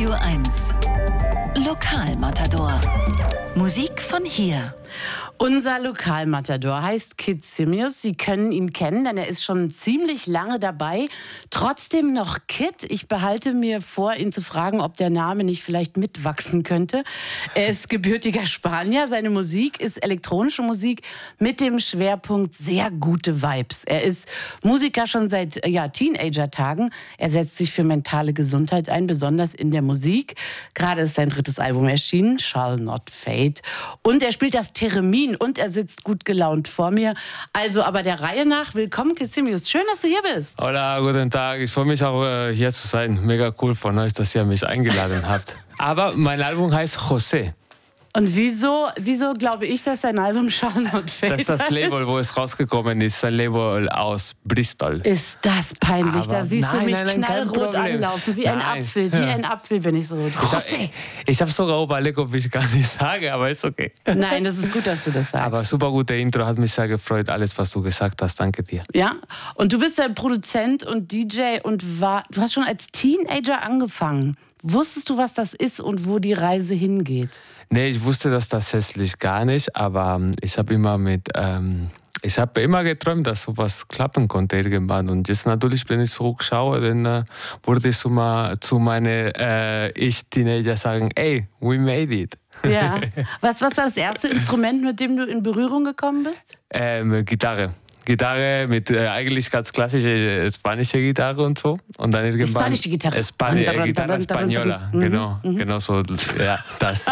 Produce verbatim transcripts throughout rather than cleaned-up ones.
Radio eins. Lokalmatador. Musik von hier. Unser Lokalmatador heißt Kid Simius. Sie können ihn kennen, denn er ist schon ziemlich lange dabei. Trotzdem noch Kid. Ich behalte mir vor, ihn zu fragen, ob der Name nicht vielleicht mitwachsen könnte. Er ist gebürtiger Spanier. Seine Musik ist elektronische Musik mit dem Schwerpunkt sehr gute Vibes. Er ist Musiker schon seit ja, Teenager-Tagen. Er setzt sich für mentale Gesundheit ein, besonders in der Musik. Gerade ist sein drittes Album erschienen, Shall Not Fade. Und er spielt das Theremin und er sitzt gut gelaunt vor mir. Also aber der Reihe nach, willkommen Kid Simius. Schön, dass du hier bist. Hola, guten Tag. Ich freue mich auch äh, hier zu sein. Mega cool von euch, dass ihr mich eingeladen habt. Aber mein Album heißt José. Und wieso, wieso glaube ich, dass dein Album Shall Not Fade Das ist das Label, wo es rausgekommen ist. Ein Label aus Bristol. Ist das peinlich? Aber da siehst nein, du mich nein, nein, knallrot anlaufen, wie ein Nein. Apfel, wie Ja. ein Apfel, wenn ich so rot. Ich habe ich hab sogar überlegt, ob ich gar nicht sage, aber ist okay. Nein, das ist gut, dass du das sagst. Aber super gute Intro, hat mich sehr gefreut, alles, was du gesagt hast. Danke dir. Ja, und du bist ein Produzent und D J und war, du hast schon als Teenager angefangen. Wusstest du, was das ist und wo die Reise hingeht? Nee, ich wusste das tatsächlich gar nicht, aber ich habe immer mit, ähm, ich habe immer geträumt, dass sowas klappen konnte irgendwann. Und jetzt natürlich, wenn ich zurückschaue, dann äh, würde ich zu, mal, zu meinen äh, Ich-Teenager sagen, ey, we made it. Ja. Was, was war das erste Instrument, mit dem du in Berührung gekommen bist? Ähm, Gitarre. Gitarre mit äh, eigentlich ganz klassische äh, spanische Gitarre und so. Und dann irgendwann. Spanische Gitarre. Span äh, Gitarre Española. Mhm. Genau, Mhm. genau so. Ja, das.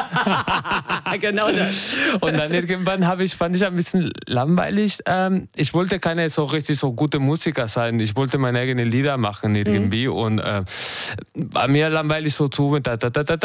Genau das. Und dann irgendwann habe ich, fand ich ein bisschen langweilig. Ähm, ich wollte keine so richtig so gute Musiker sein. Ich wollte meine eigenen Lieder machen irgendwie. Mhm. Und äh, war mir langweilig so zu. Und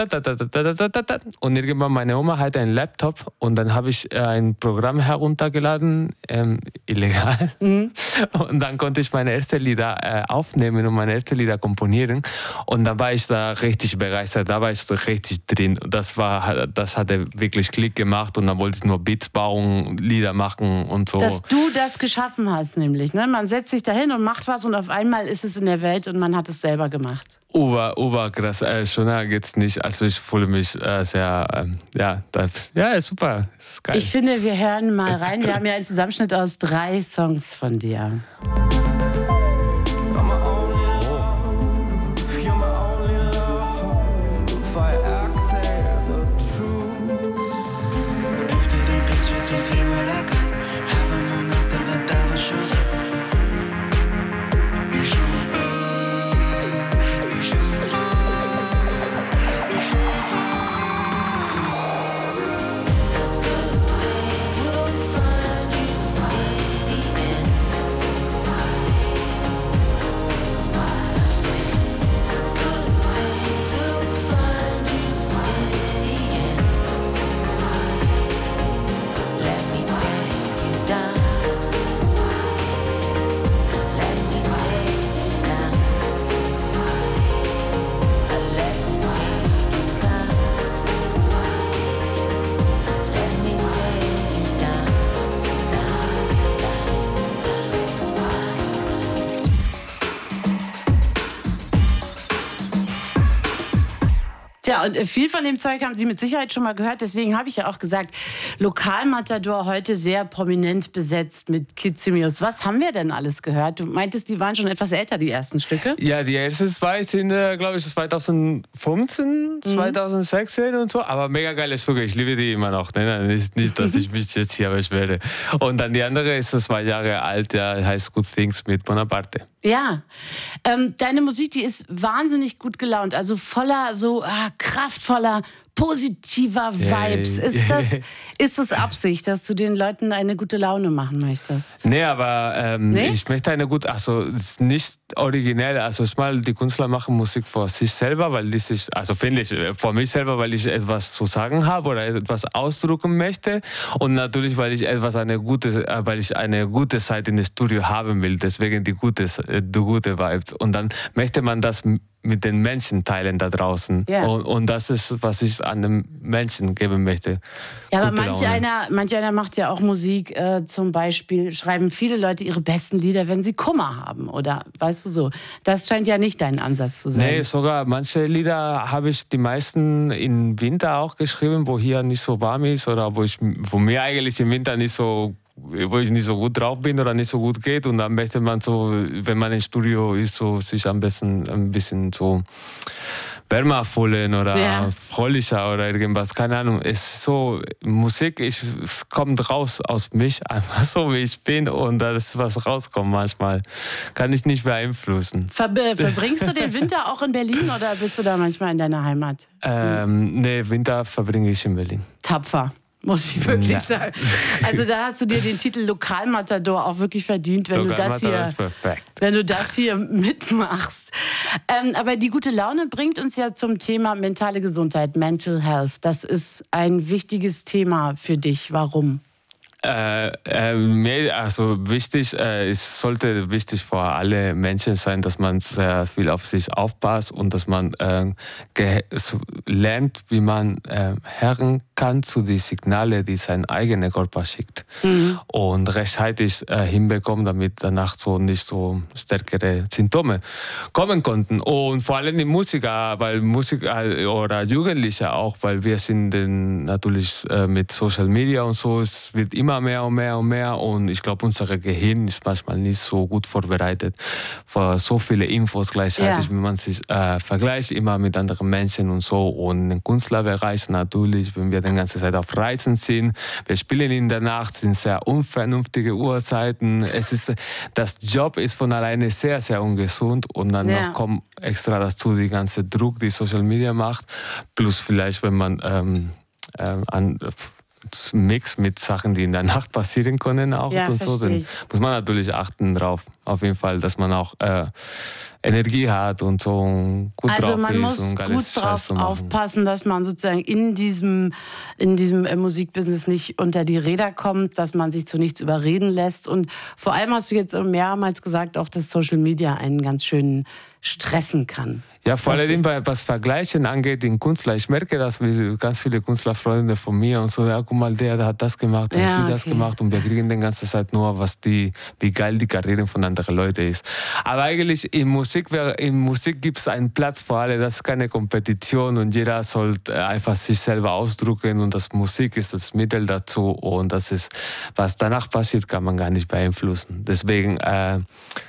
irgendwann meine Oma hatte einen Laptop und dann habe ich äh, ein Programm heruntergeladen, ähm, illegal. Mhm. Und dann konnte ich meine ersten Lieder äh, aufnehmen und meine ersten Lieder komponieren. Und dann war ich da richtig begeistert, da war ich so richtig drin. Das, war, das hatte wirklich Klick gemacht und dann wollte ich nur Beats bauen, Lieder machen und so. Dass du das geschaffen hast nämlich. Ne? Man setzt sich dahin und macht was und auf einmal ist es in der Welt und man hat es selber gemacht. Ober, ober, krass. Äh, schöner geht's nicht. Also ich fühle mich äh, sehr, ähm, ja, das, ja, ist super. Ist geil. Ich finde, wir hören mal rein. Wir haben ja einen Zusammenschnitt aus drei Songs von dir. Ja, und viel von dem Zeug haben Sie mit Sicherheit schon mal gehört. Deswegen habe ich ja auch gesagt, Lokalmatador heute sehr prominent besetzt mit Kid Simius. Was haben wir denn alles gehört? Du meintest, die waren schon etwas älter, die ersten Stücke? Ja, die ersten zwei sind, äh, glaube ich, zwanzig fünfzehn, mhm. zwanzig sechzehn und so. Aber mega geile Stücke. Ich liebe die immer noch. Ne? Nicht, nicht, dass ich mich jetzt hier beschwere. Und dann die andere ist zwei Jahre alt, der heißt Good Things mit Bonaparte. Ja, ähm, deine Musik, die ist wahnsinnig gut gelaunt. Also voller so ah, kraftvoller, positiver Vibes. Yeah. Ist das, ist das Absicht, dass du den Leuten eine gute Laune machen möchtest? Nee, aber ähm, nee? ich möchte eine gute, also ist nicht originell, also erstmal die Künstler machen Musik für sich selber, weil die sich, also finde ich, für mich selber, weil ich etwas zu sagen habe oder etwas ausdrücken möchte und natürlich, weil ich etwas eine gute, weil ich eine gute Zeit in das Studio haben will, deswegen die gute, die gute Vibes und dann möchte man das mit den Menschen teilen da draußen. Yeah. Und, und das ist, was ich an den Menschen geben möchte. Ja, aber manch einer, manch einer macht ja auch Musik, äh, zum Beispiel schreiben viele Leute ihre besten Lieder, wenn sie Kummer haben, oder weißt du so. Das scheint ja nicht dein Ansatz zu sein. Nee, sogar manche Lieder habe ich die meisten im Winter auch geschrieben, wo hier nicht so warm ist oder wo, ich, wo mir eigentlich im Winter nicht so wo ich nicht so gut drauf bin oder nicht so gut geht, und dann möchte man so, wenn man im Studio ist, so sich am besten ein bisschen so wärmer fühlen oder ja. fröhlicher oder irgendwas, keine Ahnung. Es ist so, Musik, ich, es kommt raus aus mich, einfach so wie ich bin, und da ist was rauskommt manchmal. Kann ich nicht beeinflussen. Ver verbringst du den Winter auch in Berlin oder bist du da manchmal in deiner Heimat? Ähm, nee, Winter verbringe ich in Berlin. Tapfer. Muss ich wirklich ja. sagen. Also da hast du dir den Titel Lokalmatador auch wirklich verdient, wenn du das hier, ist perfekt. wenn du das hier mitmachst. Ähm, aber die gute Laune bringt uns ja zum Thema mentale Gesundheit, Mental Health. Das ist ein wichtiges Thema für dich. Warum? Äh, äh, also wichtig, äh, es sollte wichtig für alle Menschen sein, dass man sehr viel auf sich aufpasst und dass man äh, lernt, wie man äh, hören kann zu den Signale, die sein eigener Körper schickt. Mhm. Und rechtzeitig äh, hinbekommen, damit danach so nicht so stärkere Symptome kommen konnten. Und vor allem die Musiker, weil Musiker oder Jugendliche auch, weil wir sind denn natürlich äh, mit Social Media und so, es wird immer Immer mehr und mehr und mehr, und ich glaube, unser Gehirn ist manchmal nicht so gut vorbereitet für so viele Infos gleichzeitig, ja. wenn man sich äh, vergleicht immer mit anderen Menschen und so. Und im Künstlerbereich natürlich, wenn wir die ganze Zeit auf Reisen sind, wir spielen in der Nacht, sind sehr unvernünftige Uhrzeiten. Es ist, das Job ist von alleine sehr, sehr ungesund, und dann ja. noch kommt extra dazu die ganze Druck, die Social Media macht, plus vielleicht, wenn man ähm, äh, an Mix mit Sachen, die in der Nacht passieren können auch ja, und so, dann muss man natürlich achten drauf, auf jeden Fall, dass man auch äh, Energie hat und so und gut also drauf man ist. muss und gut drauf aufpassen, dass man sozusagen in diesem, in diesem äh, Musikbusiness nicht unter die Räder kommt, dass man sich zu nichts überreden lässt, und vor allem hast du jetzt mehrmals gesagt, auch dass Social Media einen ganz schön stressen kann. Ja, vor allem was Vergleichen angeht, den Künstler. Ich merke, dass wir ganz viele Künstlerfreunde von mir und so, ja, guck mal, der, der hat das gemacht, der ja, hat die das okay. gemacht, und wir kriegen die ganze Zeit nur, was die, wie geil die Karriere von anderen Leuten ist. Aber eigentlich in Musik, in Musik gibt es einen Platz für alle, das ist keine Kompetition, und jeder sollte einfach sich selber ausdrücken, und das Musik ist das Mittel dazu, und das ist, was danach passiert, kann man gar nicht beeinflussen. Deswegen äh,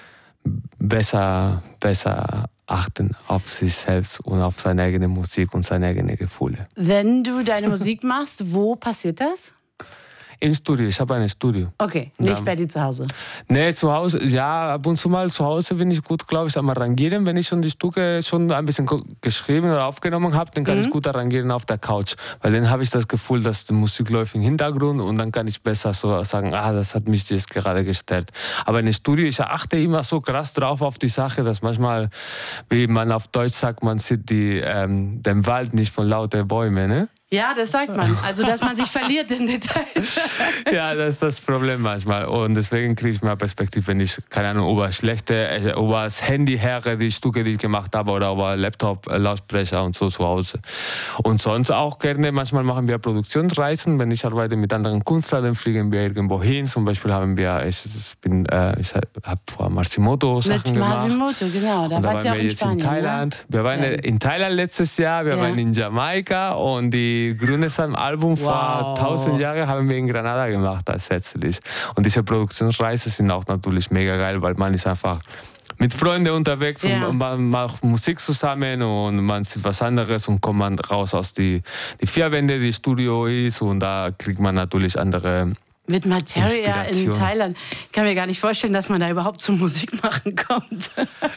besser, besser achten auf sich selbst und auf seine eigene Musik und seine eigenen Gefühle. Wenn du deine Musik machst, wo passiert das? Im Studio, ich habe ein Studio. Okay, nicht ja. bei dir zu Hause? Nee, zu Hause, ja, ab und zu mal zu Hause bin ich gut, glaube ich, am Arrangieren. Wenn ich schon die Stücke schon ein bisschen geschrieben oder aufgenommen habe, dann kann mhm. ich gut arrangieren auf der Couch. Weil dann habe ich das Gefühl, dass die Musik läuft im Hintergrund, und dann kann ich besser so sagen, ah, das hat mich jetzt gerade gestört. Aber im Studio, ich achte immer so krass drauf auf die Sache, dass manchmal, wie man auf Deutsch sagt, man sieht die, ähm, den Wald nicht von lauter Bäumen, ne? Ja, das sagt man. Also, dass man sich verliert in Details. Ja, das ist das Problem manchmal. Und deswegen kriege ich mehr Perspektive, wenn ich, keine Ahnung, über schlechte, über das Handy höre, die Stücke, die ich gemacht habe, oder über Laptop, Lautsprecher und so zu Hause. Und sonst auch gerne, manchmal machen wir Produktionsreisen. Wenn ich arbeite mit anderen Künstlern, dann fliegen wir irgendwo hin. Zum Beispiel haben wir, ich, bin, äh, ich habe vor Marsimoto Sachen gemacht. Mit Marsimoto, genau. Da, und da wart waren wir wir jetzt Spanien, in Thailand. Ne? Wir waren ja. in Thailand letztes Jahr, wir ja. waren in Jamaika, und die Grüne Album wow. vor tausend Jahren haben wir in Granada gemacht als letztlich. Und diese Produktionsreisen sind auch natürlich mega geil, weil man ist einfach mit Freunden unterwegs ja. und man macht Musik zusammen und man sieht was anderes und kommt man raus aus die, die vier Wände, die Studio ist, und da kriegt man natürlich andere Mit Materia in Thailand. Ich kann mir gar nicht vorstellen, dass man da überhaupt zum Musik machen kommt.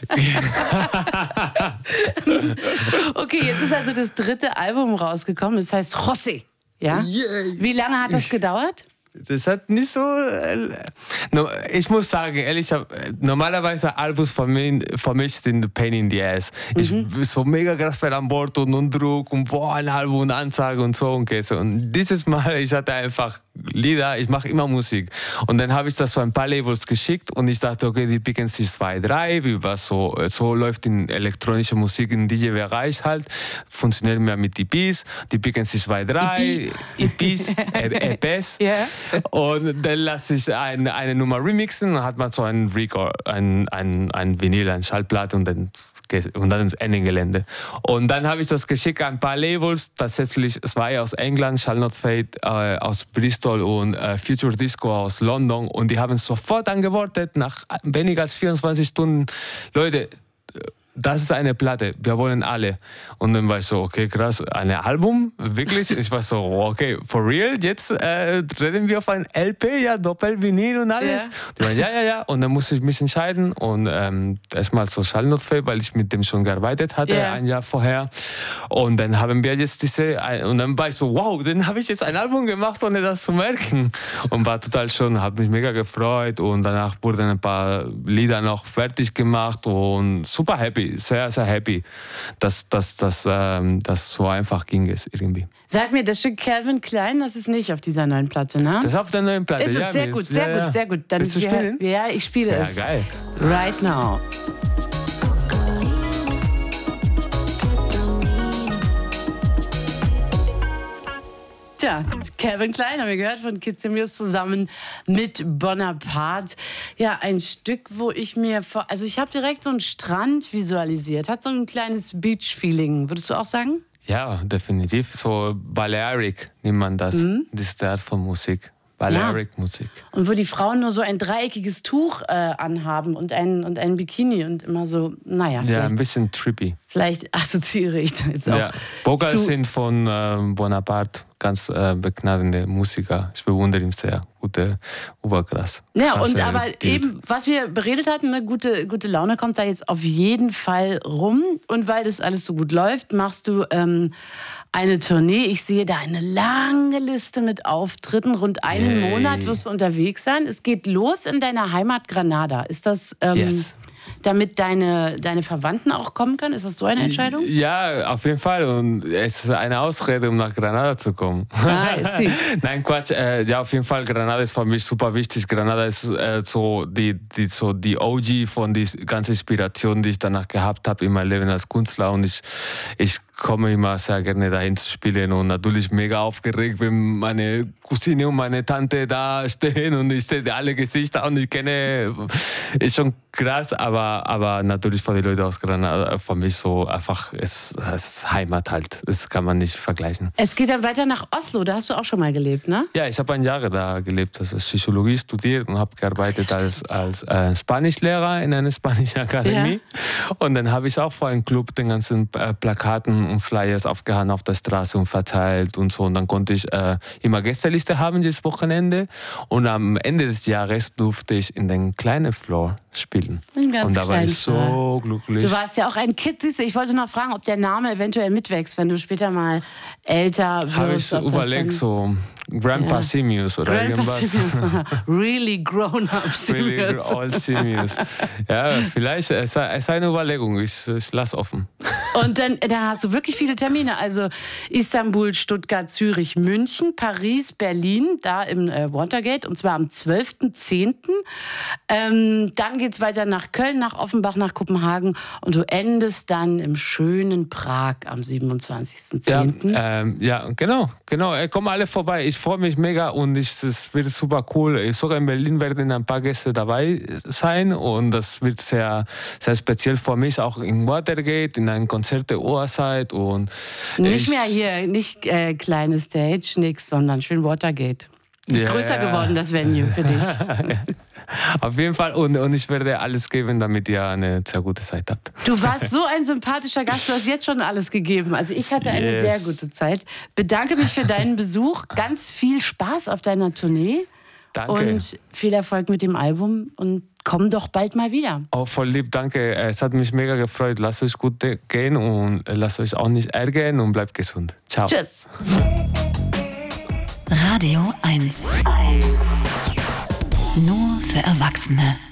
Okay, jetzt ist also das dritte Album rausgekommen. Das heißt José. Ja? Yeah. Wie lange hat das gedauert? Das hat nicht so... Ich muss sagen, ehrlich, normalerweise Albums für mich, für mich sind Pain in the Ass. Mhm. Ich bin so mega krass viel an Bord und, und Druck und boah, ein Album und Ansage und so und Käse. Und dieses Mal, ich hatte einfach Lieder, ich mache immer Musik. Und dann habe ich das so ein paar Labels geschickt und ich dachte, okay, die picken sich zwei, drei, wie was so, so läuft in elektronische Musik im D J-Bereich halt, funktioniert mehr mit E Ps, die picken sich zwei, drei, E Ps, E Ps Yeah. Und dann lasse ich ein, eine Nummer remixen, dann hat man so ein Record, ein, ein, ein Vinyl, eine Schallplatte und dann und dann ins Ende Gelände. Und dann habe ich das geschickt an ein paar Labels. Tatsächlich zwei aus England, Shall Not Fade äh, aus Bristol und äh, Future Disco aus London. Und die haben sofort antwortet, nach weniger als vierundzwanzig Stunden, Leute, das ist eine Platte, wir wollen alle. Und dann war ich so, okay, krass, ein Album, wirklich? Ich war so, okay, for real, jetzt äh, reden wir auf ein L P, ja, Doppel-Vinyl und alles. Ja. Die waren, ja, ja, ja. Und dann musste ich mich entscheiden und ähm, erstmal so Shall Not Fade, weil ich mit dem schon gearbeitet hatte, Ja. ein Jahr vorher. Und dann haben wir jetzt diese, und dann war ich so, wow, dann habe ich jetzt ein Album gemacht, ohne das zu merken. Und war total schön, habe mich mega gefreut und danach wurden ein paar Lieder noch fertig gemacht und super happy. Sehr, sehr happy, dass, dass, dass, ähm, dass so einfach ging es irgendwie. Sag mir, das Stück Calvin Klein, das ist nicht auf dieser neuen Platte, ne? Das ist auf der neuen Platte. Ist es ja, sehr mit, gut, sehr ja, gut, ja. sehr gut. Dann Willst du wir- spielen? Ja, ich spiele Ja, es. geil. Right now. Tja, Calvin Klein haben wir gehört von Kizimius zusammen mit Bonaparte. Ja, ein Stück, wo ich mir vor, also ich habe direkt so einen Strand visualisiert. Hat so ein kleines Beach-Feeling, würdest du auch sagen? Ja, definitiv. So Balearic nennt man das. Mhm. Das ist der Art von Musik. Balearic-Musik. Und wo die Frauen nur so ein dreieckiges Tuch äh, anhaben und ein, und ein Bikini und immer so, naja, Ja, vielleicht, ein bisschen trippy. vielleicht assoziiere ich da jetzt auch Ja. Vocals zu. sind von ähm, Bonaparte, ganz äh, begnadende Musiker. Ich bewundere ihn sehr. Gute, Oberkrass. Ja, Krasse und aber Dude. eben, was wir beredet hatten, ne, gute, gute Laune kommt da jetzt auf jeden Fall rum. Und weil das alles so gut läuft, machst du ähm, eine Tournee. Ich sehe da eine lange Liste mit Auftritten. Rund einen Yay. Monat wirst du unterwegs sein. Es geht los in deiner Heimat Granada. Ist das, ähm, Yes. damit deine, deine Verwandten auch kommen können? Ist das so eine Entscheidung? Ja, auf jeden Fall. Und es ist eine Ausrede, um nach Granada zu kommen. Ah, I see. Nein, Quatsch. Äh, ja, auf jeden Fall, Granada ist für mich super wichtig. Granada ist äh, so die, die, so die O G von der ganzen Inspiration, die ich danach gehabt habe in meinem Leben als Künstler. Und ich, ich komme immer sehr gerne dahin zu spielen und natürlich mega aufgeregt, wenn meine Cousine und meine Tante da stehen und ich sehe alle Gesichter und ich kenne, ist schon krass, aber, aber natürlich für die Leute aus Granada, für mich so einfach, es ist Heimat halt, das kann man nicht vergleichen. Es geht dann weiter nach Oslo, da hast du auch schon mal gelebt, ne? Ja, ich habe ein Jahr da gelebt, also Psychologie studiert und habe gearbeitet als, als äh, Spanischlehrer in einer spanischen Akademie. Ja. Und dann habe ich auch vor einem Club den ganzen äh, Plakaten und Flyers aufgehangen auf der Straße und verteilt und so. Und dann konnte ich äh, immer Gästeliste haben dieses Wochenende. Und am Ende des Jahres durfte ich in den kleinen Floor spielen. Ganz und da war ich klein. so glücklich. Du warst ja auch ein Kind, siehst du, ich wollte noch fragen, ob der Name eventuell mitwächst, wenn du später mal älter wirst. Habe ich ob das überlegt, dann- so Grandpa Ja. Simius oder Grandpa irgendwas. Simius. Really grown up Really Simius. old Simius. Ja, vielleicht, es ist eine Überlegung, ich, ich lasse offen. Und dann, dann hast du wirklich viele Termine, also Istanbul, Stuttgart, Zürich, München, Paris, Berlin, da im äh, Watergate, und zwar am zwölften zehnten Ähm, dann geht es weiter nach Köln, nach Offenbach, nach Kopenhagen und du endest dann im schönen Prag am siebenundzwanzigsten Ja, zehnten ähm, ja, genau, genau. Äh, kommen alle vorbei. Ich freue mich mega und ich, es wird super cool. Ich, sogar in Berlin werden ein paar Gäste dabei sein und das wird sehr, sehr speziell für mich, auch in Watergate, in einem Konzert der Uhrzeit und Nicht ich, mehr hier, nicht äh, kleine Stage, nix, sondern schön Watergate. Ist Ja, größer ja. geworden, das Venue für dich. Auf jeden Fall und, und ich werde alles geben, damit ihr eine sehr gute Zeit habt. Du warst so ein sympathischer Gast, du hast jetzt schon alles gegeben. Also ich hatte eine Yes. sehr gute Zeit. Bedanke mich für deinen Besuch. Ganz viel Spaß auf deiner Tournee. Danke. Und viel Erfolg mit dem Album und komm doch bald mal wieder. Oh, voll lieb, danke. Es hat mich mega gefreut. Lasst euch gut gehen und lasst euch auch nicht ärgern und bleibt gesund. Ciao. Tschüss. Radio eins. Nur für Erwachsene.